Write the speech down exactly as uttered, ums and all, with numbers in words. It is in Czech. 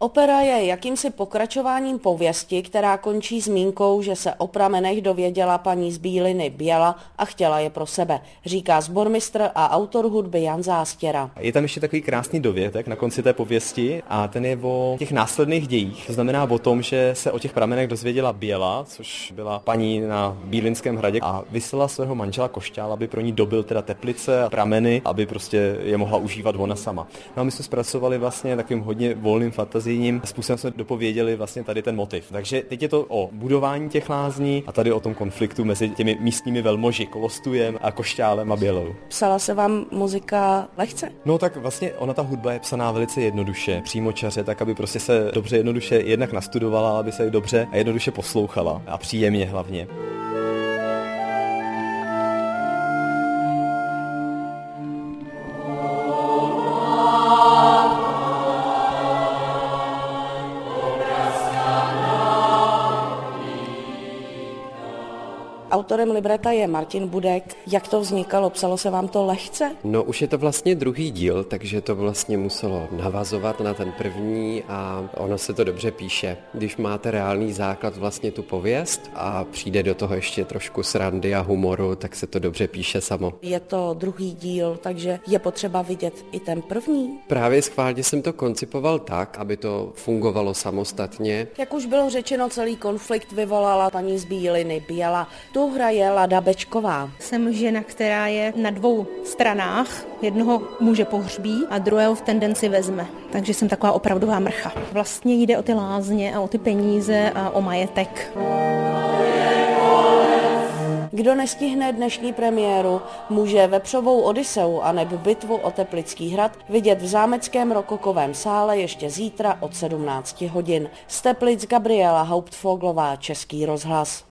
Opera je jakýmsi pokračováním pověsti, která končí zmínkou, že se o pramenech dověděla paní z Bíliny Běla a chtěla je pro sebe, říká sbormistr a autor hudby Jan Zástěra. Je tam ještě takový krásný dovětek na konci té pověsti a ten je o těch následných dějích. To znamená o tom, že se o těch pramenech dozvěděla Běla, což byla paní na Bílinském hradě, a vyslala svého manžela Košťála, aby pro ní dobyl teda teplice a prameny, aby prostě je mohla užívat ona sama. No a my jsme zpracovali vlastně takovým hodně volným fantazijním způsobem, jsme dopověděli vlastně tady ten motiv. Takže teď je to o budování těch lázní a tady o tom konfliktu mezi těmi místními velmoži Kolostujem a Košťálem a Bělou. Psala se vám muzika lehce? No tak vlastně ona ta hudba je psaná velice jednoduše, přímočaře, tak aby prostě se dobře jednoduše jednak nastudovala, aby se dobře a jednoduše poslouchala a příjemně hlavně. Autorem libreta je Martin Budek. Jak to vznikalo? Psalo se vám to lehce? No už je to vlastně druhý díl, takže to vlastně muselo navazovat na ten první a ono se to dobře píše. Když máte reálný základ, vlastně tu pověst a přijde do toho ještě trošku srandy a humoru, tak se to dobře píše samo. Je to druhý díl, takže je potřeba vidět i ten první? Právě schválně jsem to koncipoval tak, aby to fungovalo samostatně. Jak už bylo řečeno, celý konflikt vyvolala paní z Bíliny Běla. Tu hraje Lada Bečková. Jsem žena, která je na dvou stranách. Jednoho muže pohřbí a druhého v tendenci vezme. Takže jsem taková opravdová mrcha. Vlastně jde o ty lázně a o ty peníze a o majetek. Kdo nestihne dnešní premiéru, může Vepřovou Odyseu anebo Bitvu o Teplický hrad vidět v zámeckém rokokovém sále ještě zítra od sedmnácti hodin. Z Teplic Gabriela Hauptfoglová, Český rozhlas.